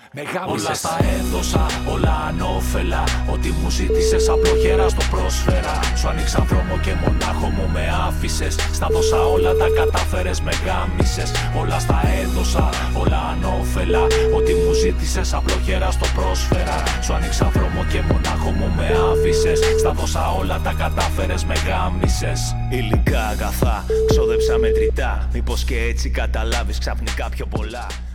με γάμισες. Όλα στα έδωσα, όλα ανώφελα. Ό,τι μου ζήτησες απλοχέρα στο πρόσφερα. Σου άνοιξα δρόμο και μονάχο μου με άφησες. Στα δώσα όλα, τα κατάφερες, με γάμισες. Όλα στα έδωσα, όλα ανώφελα. Ό,τι μου ζήτησες απλοχέρα στο πρόσφερα. Σου άνοιξα δρόμο και μονάχο μου με άφησες. Στα δώσα όλα, τα κατάφερες, με γάμισες. Υλικά αγαθά, ξόδεψα μετρητά. Μήπως και έτσι καταλάβεις ξαφνικά πιο πολλά.